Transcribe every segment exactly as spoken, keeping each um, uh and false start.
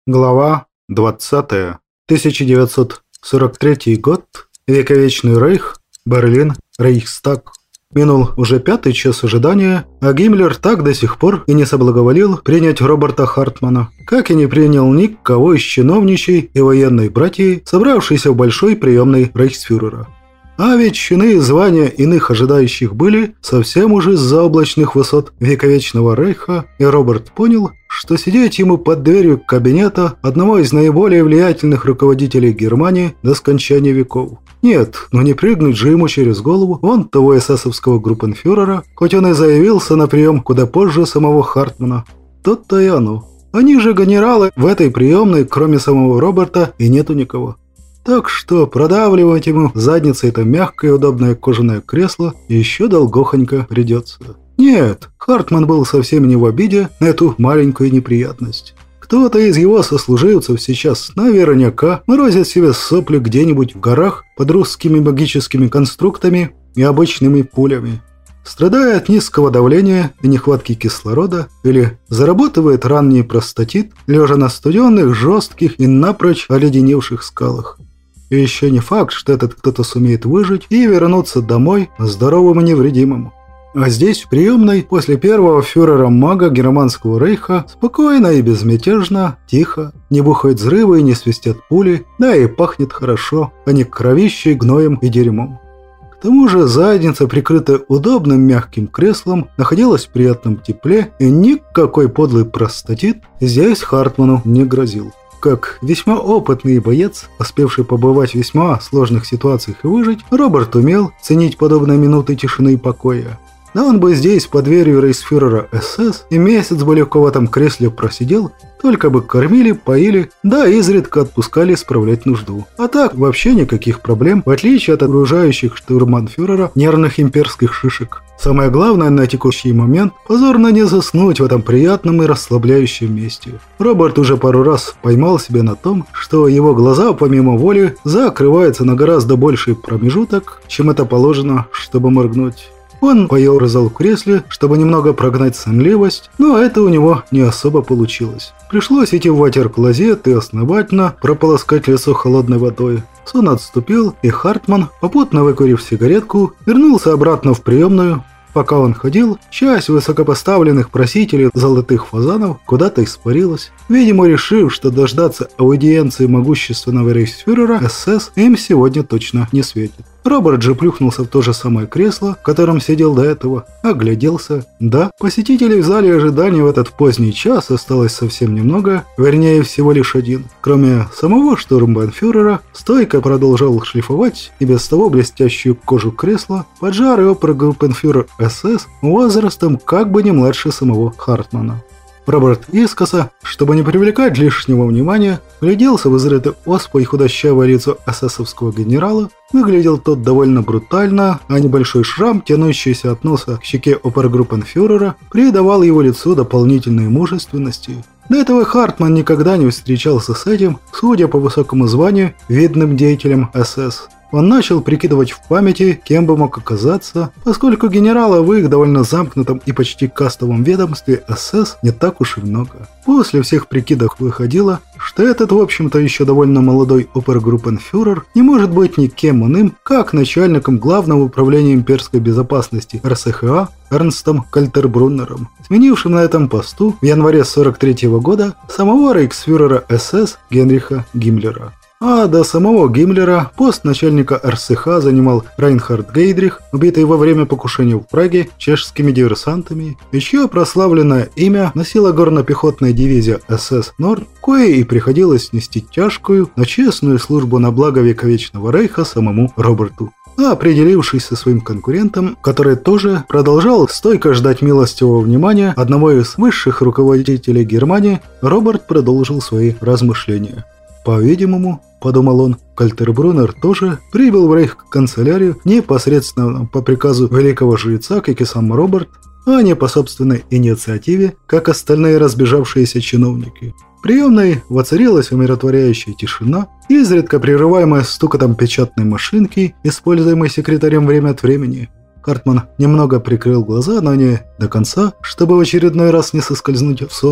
Глава двадцатая. тысяча девятьсот сорок третий год. Вековечный Рейх. Берлин. Рейхстаг. Минул уже пятый час ожидания, а Гиммлер так до сих пор и не соблаговолил принять Роберта Хартмана, как и не принял никого из чиновничей и военной братьи, собравшейся в большой приемной рейхсфюрера. А ведь чины и звания иных ожидающих были совсем уже с заоблачных высот Вековечного Рейха, и Роберт понял, что сидеть ему под дверью кабинета одного из наиболее влиятельных руководителей Германии до скончания веков. Нет, но не прыгнуть же ему через голову вон того эсэсовского группенфюрера, хоть он и заявился на прием куда позже самого Хартмана. Тут-то и оно. Они же генералы, в этой приемной, кроме самого Роберта, и нету никого. Так что продавливать ему задницей это мягкое и удобное кожаное кресло еще долгохонько придется. Нет, Хартман был совсем не в обиде на эту маленькую неприятность. Кто-то из его сослуживцев сейчас наверняка морозит себе сопли где-нибудь в горах под русскими магическими конструктами и обычными пулями. Страдая от низкого давления и нехватки кислорода, или заработывает ранний простатит, лежа на студенных, жестких и напрочь оледеневших скалах. И еще не факт, что этот кто-то сумеет выжить и вернуться домой здоровым и невредимым. А здесь, в приемной, после первого фюрера-мага Германского рейха, спокойно и безмятежно, тихо, не бухают взрывы и не свистят пули, да и пахнет хорошо, а не кровищей, гноем и дерьмом. К тому же задница, прикрытая удобным мягким креслом, находилась в приятном тепле, и никакой подлый простатит здесь Хартману не грозил. Как весьма опытный боец, успевший побывать в весьма сложных ситуациях и выжить, Роберт умел ценить подобные минуты тишины и покоя. Да он бы здесь, под дверью рейхсфюрера СС, и месяц бы легко в этом кресле просидел, только бы кормили, поили, да изредка отпускали справлять нужду. А так, вообще никаких проблем, в отличие от окружающих штурманфюрера нервных имперских шишек. Самое главное на текущий момент – позорно не заснуть в этом приятном и расслабляющем месте. Роберт уже пару раз поймал себя на том, что его глаза, помимо воли, закрываются на гораздо больший промежуток, чем это положено, чтобы моргнуть. Он поерзал в кресле, чтобы немного прогнать сонливость, но это у него не особо получилось. Пришлось идти в ватер-клозет и основательно прополоскать лицо холодной водой. Сон отступил, и Хартман, попутно выкурив сигаретку, вернулся обратно в приемную. Пока он ходил, часть высокопоставленных просителей золотых фазанов куда-то испарилась, видимо решив, что дождаться аудиенции могущественного рейхсфюрера СС им сегодня точно не светит. Роберт же плюхнулся в то же самое кресло, в котором сидел до этого, огляделся. Да, посетителей в зале ожидания в этот поздний час осталось совсем немного, вернее всего лишь один. Кроме самого штурмбанфюрера, стойко продолжал шлифовать и без того блестящую кожу кресла поджарый опергруппенфюрер СС возрастом как бы не младше самого Хартмана. Роберт искоса, чтобы не привлекать лишнего внимания, гляделся в изрытое оспой худощавое лицо эсэсовского генерала. Выглядел тот довольно брутально, а небольшой шрам, тянущийся от носа к щеке опергруппенфюрера, придавал его лицу дополнительной мужественности. До этого Хартман никогда не встречался с этим, судя по высокому званию, видным деятелем СС. Он начал прикидывать в памяти, кем бы мог оказаться, поскольку генерала в их довольно замкнутом и почти кастовом ведомстве СС не так уж и много. После всех прикидок выходило, что этот, в общем-то, еще довольно молодой опергруппенфюрер не может быть никем иным, как начальником Главного управления имперской безопасности эр эс ха а Эрнстом Кальтербруннером, сменившим на этом посту в январе сорок третьего года самого рейхсфюрера СС Генриха Гиммлера. А до самого Гиммлера пост начальника эр эс ха занимал Рейнхард Гейдрих, убитый во время покушения в Праге чешскими диверсантами, и чье прославленное имя носила горно-пехотная дивизия СС Норд, кое и приходилось нести тяжкую, но честную службу на благо Вековечного Рейха самому Роберту. А определившись со своим конкурентом, который тоже продолжал стойко ждать милостивого внимания одного из высших руководителей Германии, Роберт продолжил свои размышления. По-видимому, подумал он, Кальтербруннер тоже прибыл в рейх-канцелярию непосредственно по приказу великого жреца, как и сам Роберт, а не по собственной инициативе, как остальные разбежавшиеся чиновники. В приемной воцарилась умиротворяющая тишина, изредка прерываемая стукотом печатной машинки, используемой секретарем время от времени. Хартман немного прикрыл глаза, но не до конца, чтобы в очередной раз не соскользнуть в сон.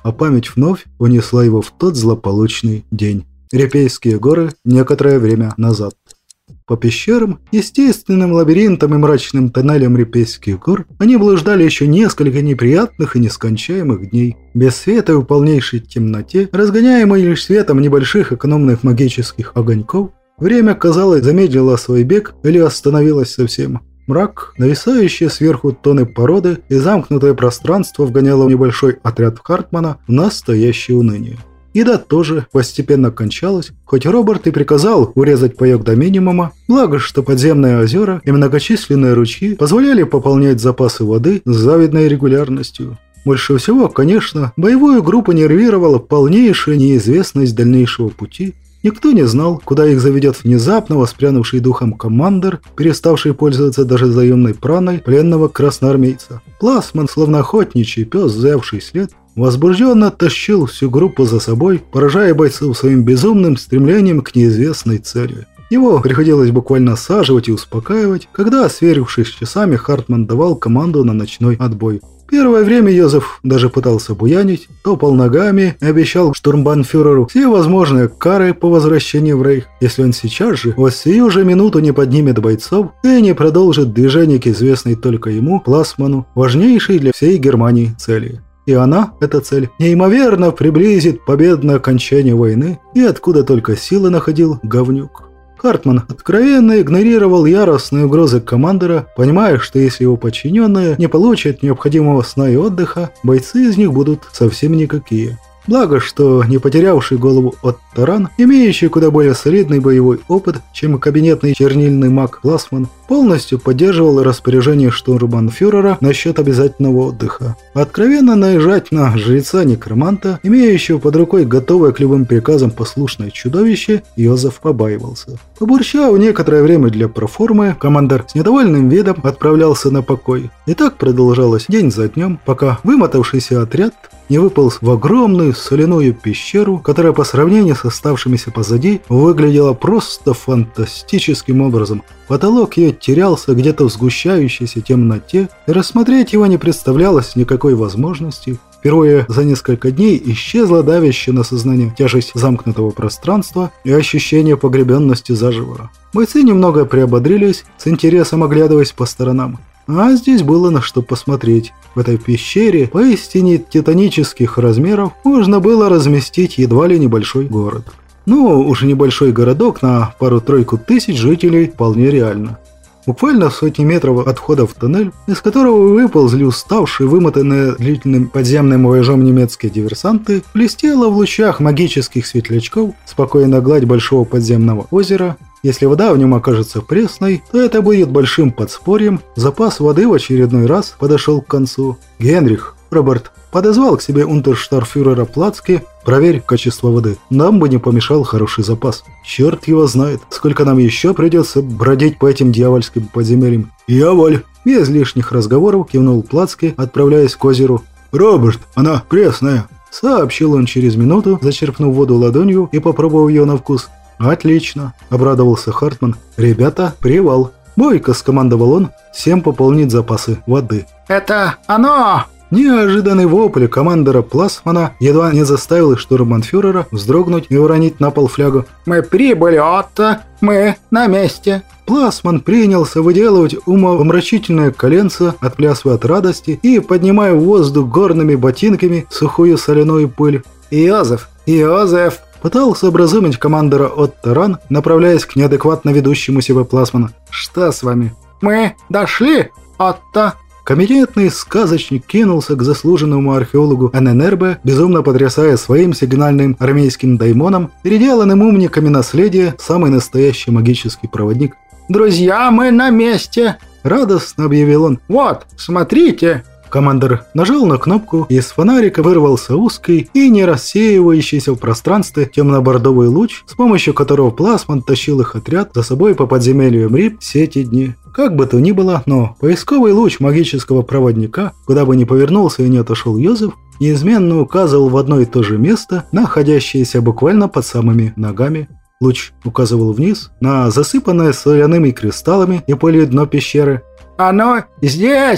а память вновь унесла его в тот злополучный день. Репейские горы некоторое время назад. По пещерам, естественным лабиринтам и мрачным тоннелям Репейских гор они блуждали еще несколько неприятных и нескончаемых дней. Без света и в полнейшей темноте, разгоняемой лишь светом небольших экономных магических огоньков, время, казалось, замедлило свой бег или остановилось совсем. Мрак, нависающие сверху тонны породы и замкнутое пространство вгоняло в небольшой отряд Хартмана в настоящее уныние. Еда тоже постепенно кончалась, хоть Роберт и приказал урезать паёк до минимума, благо что подземные озера и многочисленные ручьи позволяли пополнять запасы воды с завидной регулярностью. Больше всего, конечно, боевую группу нервировала полнейшая неизвестность дальнейшего пути. Никто не знал, куда их заведет внезапно воспрянувший духом командир, переставший пользоваться даже заемной праной пленного красноармейца. Пласман, словно охотничий пес, взявший след, возбужденно тащил всю группу за собой, поражая бойцов своим безумным стремлением к неизвестной цели. Его приходилось буквально саживать и успокаивать, когда, сверившись с часами, Хартман давал команду на ночной отбой. Первое время Йозеф даже пытался буянить, топал ногами и обещал штурмбанфюреру все возможные кары по возвращению в Рейх, если он сейчас же, вот сию же минуту не поднимет бойцов и не продолжит движение к известной только ему, Пласману, важнейшей для всей Германии цели. И она, эта цель, неимоверно приблизит победное окончание войны, и откуда только силы находил говнюк. Хартман откровенно игнорировал яростные угрозы командира, понимая, что если его подчиненные не получат необходимого сна и отдыха, бойцы из них будут совсем никакие. Благо, что не потерявший голову Отто Ран, имеющий куда более солидный боевой опыт, чем кабинетный чернильный маг Пласман, полностью поддерживал распоряжение штурмбанфюрера насчет обязательного отдыха. Откровенно наезжать на жреца-некроманта, имеющего под рукой готовое к любым приказам послушное чудовище, Йозеф побаивался. Побурчав некоторое время для проформы, командир с недовольным видом отправлялся на покой. И так продолжалось день за днем, пока вымотавшийся отряд не выполз в огромную соляную пещеру, которая по сравнению с оставшимися позади выглядела просто фантастическим образом. Потолок ее терялся где-то в сгущающейся темноте, и рассмотреть его не представлялось никакой возможности. Впервые за несколько дней исчезла давящая на сознание тяжесть замкнутого пространства и ощущение погребенности заживо. Бойцы немного приободрились, с интересом оглядываясь по сторонам. А здесь было на что посмотреть. В этой пещере, поистине титанических размеров, можно было разместить едва ли небольшой город. Ну, уж небольшой городок на пару-тройку тысяч жителей вполне реально. Буквально в сотни метров от входа в тоннель, из которого выползли уставшие, вымотанные длительным подземным вояжом немецкие диверсанты, блестела в лучах магических светлячков спокойно гладь большого подземного озера. Если вода в нем окажется пресной, то это будет большим подспорьем. Запас воды в очередной раз подошел к концу. «Генрих», Роберт подозвал к себе унтерштарфюрера Плацки, «проверь качество воды. Нам бы не помешал хороший запас. Черт его знает, сколько нам еще придется бродить по этим дьявольским подземельям». «Я воль», без лишних разговоров кивнул Плацки, отправляясь к озеру. «Роберт, она пресная», сообщил он через минуту, зачерпнув воду ладонью и попробовав ее на вкус. «Отлично», – обрадовался Хартман. «Ребята, привал». Бойко скомандовал он, всем пополнить запасы воды. «Это оно!» Неожиданный вопль командора Пласмана едва не заставил штурмбанфюрера вздрогнуть и уронить на пол флягу. «Мы прибыли, Отто! Мы на месте!» Пласман принялся выделывать умопомрачительное коленце, отплясывая от радости и поднимая в воздух горными ботинками сухую соляную пыль. «Йозеф! Йозеф!» Пытался образумить командора Отто Ран, направляясь к неадекватно ведущему себя Пласмана. «Что с вами?» «Мы дошли, Отто!» Комитетный сказочник кинулся к заслуженному археологу эн эн эр бэ, безумно потрясая своим сигнальным армейским даймоном, переделанным умниками наследия, самый настоящий магический проводник. «Друзья, мы на месте!» – радостно объявил он. «Вот, смотрите!» Командор нажал на кнопку, и из фонарика вырвался узкий и не рассеивающийся в пространстве темно-бордовый луч, с помощью которого Пласман тащил их отряд за собой по подземелью Мрип все эти дни. Как бы то ни было, но поисковый луч магического проводника, куда бы ни повернулся и не отошел Йозеф, неизменно указывал в одно и то же место, находящееся буквально под самыми ногами. Луч указывал вниз, на засыпанное соляными кристаллами и пылью дно пещеры. «Оно здесь!»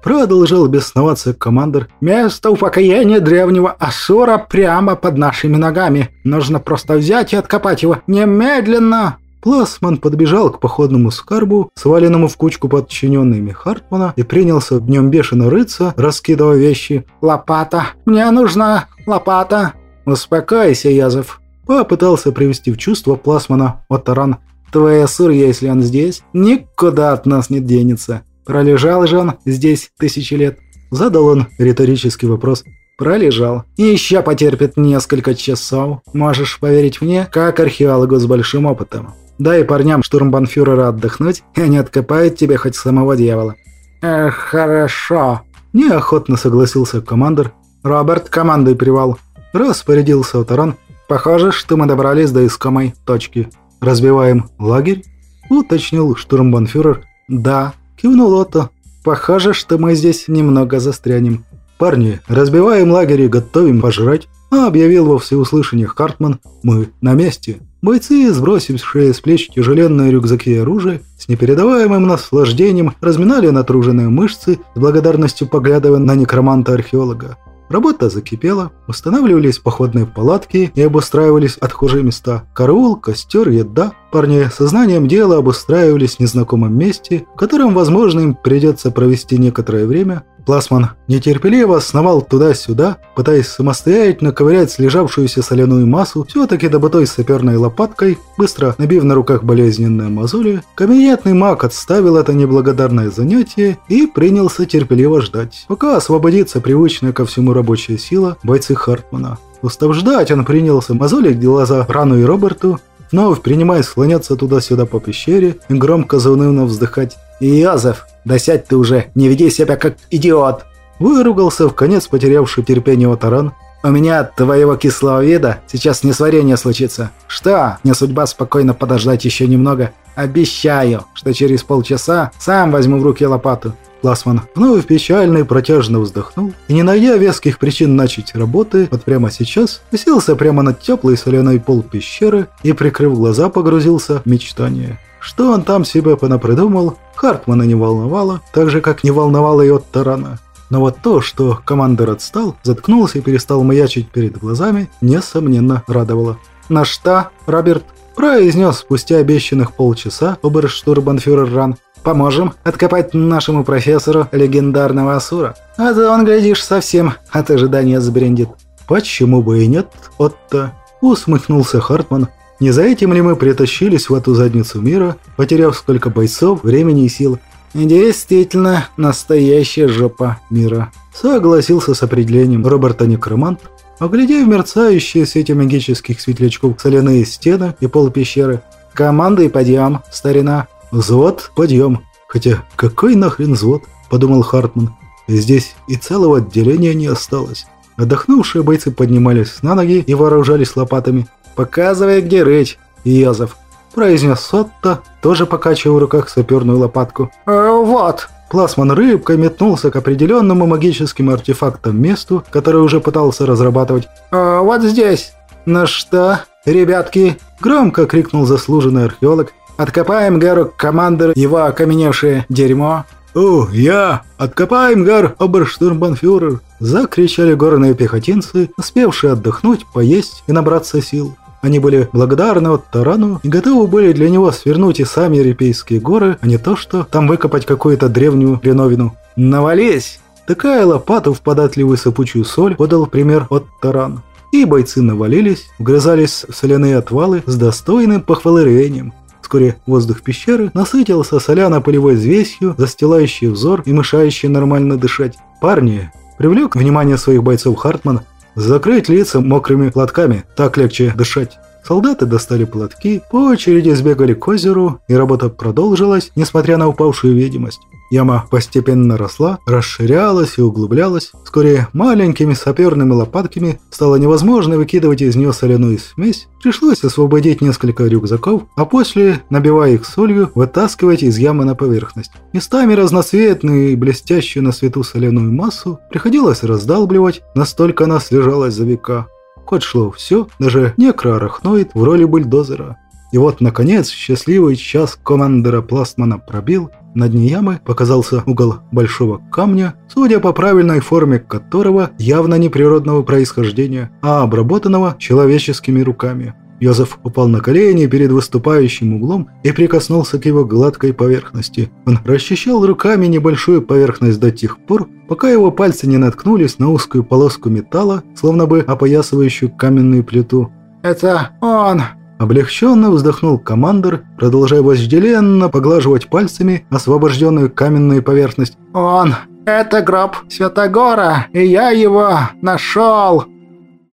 Продолжал бесноваться командир. «Место упокоения древнего Асура прямо под нашими ногами. Нужно просто взять и откопать его. Немедленно!» Пласман подбежал к походному скарбу, сваленному в кучку подчиненными Хартмана, и принялся в нем бешено рыться, раскидывая вещи. «Лопата! Мне нужна лопата!» «Успокойся, Язов!» Попытался привести в чувство Пласмана Отаран. «Твой Асур, если он здесь, никуда от нас не денется. Пролежал же он здесь тысячи лет?» Задал он риторический вопрос. «Пролежал. И еще потерпит несколько часов. Можешь поверить мне, как археологу с большим опытом. Дай парням штурмбанфюрера отдохнуть, и они откопают тебе хоть самого дьявола». «Э, хорошо», – неохотно согласился командир. «Роберт, командуй привал», – распорядился Отаран. «Похоже, что мы добрались до искомой точки. Разбиваем лагерь?» – уточнил штурмбанфюрер. «Да», – кивнул Отто. «Похоже, что мы здесь немного застрянем. Парни, разбиваем лагерь и готовим пожрать», – объявил во всеуслышание Хартман. «Мы на месте». Бойцы, сбросившие с плеч тяжеленные рюкзаки и оружие, с непередаваемым наслаждением разминали натруженные мышцы, с благодарностью поглядывая на некроманта-археолога. Работа закипела, устанавливались походные палатки и обустраивались отхожие места. Караул, костер, еда. Парни сознанием дела обустраивались в незнакомом месте, в котором, возможно, им придется провести некоторое время. Пласман нетерпеливо сновал туда-сюда, пытаясь самостоятельно ковырять слежавшуюся соляную массу, все-таки добытой саперной лопаткой, быстро набив на руках болезненные мозоли. Кабинетный маг отставил это неблагодарное занятие и принялся терпеливо ждать, пока освободится привычная ко всему рабочая сила бойцы Хартмана. Устав ждать, он принялся мозолить глаза Рану и Роберту, вновь принимаясь слоняться туда-сюда по пещере и громко заунывно вздыхать. «Йозеф, да сядь ты уже, не веди себя как идиот!» Выругался в конец потерявший терпение Отаран. «У меня от твоего кислого вида сейчас несварение случится. Что, не судьба спокойно подождать еще немного? Обещаю, что через полчаса сам возьму в руки лопату». Пласман вновь печально и протяжно вздохнул и, не найдя веских причин начать работы, вот прямо сейчас уселся прямо на теплый соляной пол пещеры и, прикрыв глаза, погрузился в мечтание. Что он там себе понапридумал, Хартмана не волновало, так же, как не волновало и Отарана. Но вот то, что командир отстал, заткнулся и перестал маячить перед глазами, несомненно радовало. «На что, Роберт?» – произнес спустя обещанных полчаса оберштурмбанфюрер Ран. «Поможем откопать нашему профессору легендарного Асура. А то он, глядишь, совсем от ожидания сбрендит». «Почему бы и нет, Отто?» – усмехнулся Хартман. «Не за этим ли мы притащились в эту задницу мира, потеряв сколько бойцов, времени и сил?» «Действительно, настоящая жопа мира», – согласился с определением Роберта Некромант, оглядев мерцающие в свете магических светлячков соляные стены и пол пещеры. «Командой подъем, старина». «Взвод, подъем». «Хотя какой нахрен взвод?» – подумал Хартман. «Здесь и целого отделения не осталось». Отдохнувшие бойцы поднимались на ноги и вооружались лопатами. «Показывай, где рыть, Йозеф», – произнес Отто, тоже покачивая в руках саперную лопатку. «Э, вот». Пласман рыбкой метнулся к определенному магическим артефактам месту, которое уже пытался разрабатывать. «Э, вот здесь». «Ну что, ребятки?» – громко крикнул заслуженный археолог. «Откопаем Гэру командир его окаменевшее дерьмо». «О, я! Откопаем, Гэр, оберштурмбанфюрер!» – закричали горные пехотинцы, успевшие отдохнуть, поесть и набраться сил. Они были благодарны Оттарану и готовы были для него свернуть и сами Ерепейские горы, а не то, что там выкопать какую-то древнюю хреновину. «Навались!» Такая лопату в податливую сыпучую соль подал пример Оттаран. И бойцы навалились, вгрызались в соляные отвалы с достойным похвалы рвением. Вскоре воздух пещеры насытился соляно-полевой взвесью, застилающей взор и мешающей нормально дышать. «Парни!» – привлек внимание своих бойцов Хартман. «Закрыть лица мокрыми платками, так легче дышать». Солдаты достали платки, по очереди сбегали к озеру, и работа продолжилась, несмотря на упавшую видимость. Яма постепенно росла, расширялась и углублялась. Вскоре маленькими саперными лопатками стало невозможно выкидывать из нее соляную смесь. Пришлось освободить несколько рюкзаков, а после, набивая их солью, вытаскивать из ямы на поверхность. Местами разноцветную и блестящую на свету соляную массу приходилось раздалбливать, настолько она слежалась за века. В ход шло все, даже некроарахноид в роли бульдозера. И вот, наконец, счастливый час командира Пластмана пробил. На дне ямы показался угол большого камня, судя по правильной форме которого явно не природного происхождения, а обработанного человеческими руками. Йозеф упал на колени перед выступающим углом и прикоснулся к его гладкой поверхности. Он расчищал руками небольшую поверхность до тех пор, пока его пальцы не наткнулись на узкую полоску металла, словно бы опоясывающую каменную плиту. «Это он!» Облегченно вздохнул командир, продолжая вожделенно поглаживать пальцами освобожденную каменную поверхность. «Он! Это гроб Святогора, и я его нашел!»